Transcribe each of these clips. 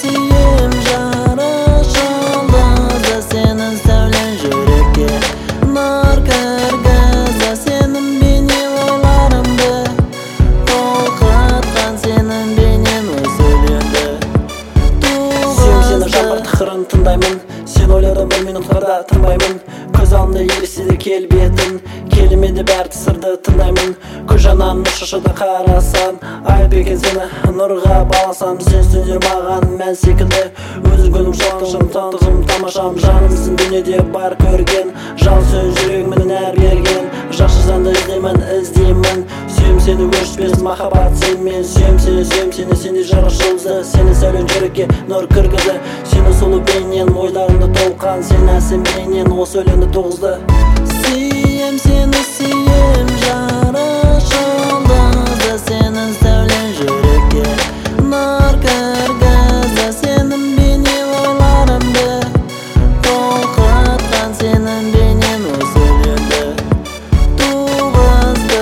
сүйем жарашылды сенің сәулең жүрекке нар кіргізді сенің бейнең ойларымды толқытқан сенің бейнең осы өлеңді сүйем сені жапыр тықырын тыңдаймын сен ойладым бір минутқа да тынбаймын көз алдымда елестеді келбетің келмеді бәрі сырды тыңдаймын көз жанарымды шашыды қарасам айып екен сені нұрға баласам сен сөздер маған мән секілді өзгенім шоқтығым таңдығым тамашам жанымсың дүниеде бар көрген жан сөз жүрегімнен әр берген жақсы жанды іздеймін сүйем сені өшпес махаббат сенімен сүйем сені сендей жарық жұлдызды сені сәулең жүрекке нұр кіргізді сені сұлу бейнең ойларымды толқан сен әсем бейнең осы өлеңді туғызды сүйем сені сүйем жарық жұлдызды сенің сәулең жүрекке нұр кіргізді сенің бейнең ойларымды толқытқан сенің бейнең осы өлеңді туғызды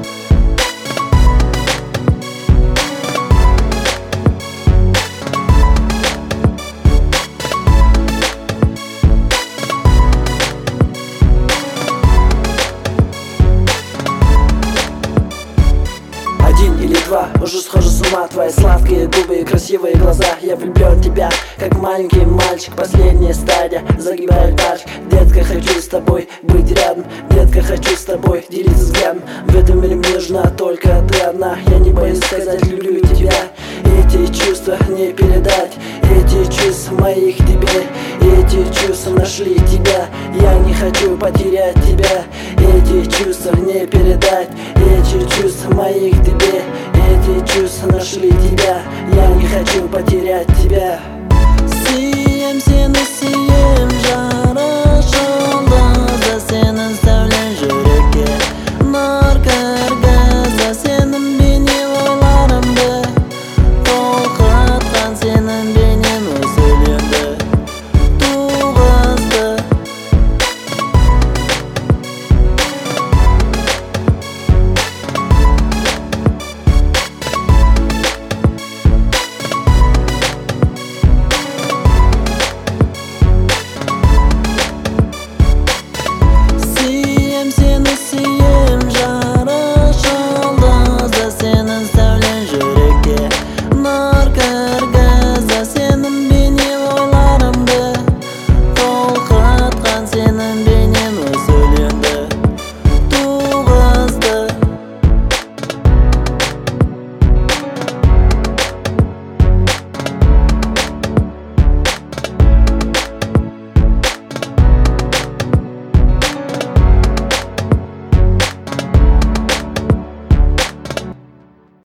Один или два, уже схожу с ума. Твои сладкие губы и красивые глаза. Я влюблен в тебя, как маленький мальчик. Последняя стадия, загибает пальчик. Детка, хочу с тобой быть рядом. Детка, хочу с тобой делиться взглядом. В этом мире мне нужна только ты одна. Я не боюсь сказать, люблю тебя. Эти чувства не передать. Эти чувства моих тебе. Эти чувства нашли тебя. Я не хочу потерять тебя. Эти чувства не передать. Эти чувства моих тебе. Эти чувства нашли тебя. Я не хочу потерять тебя.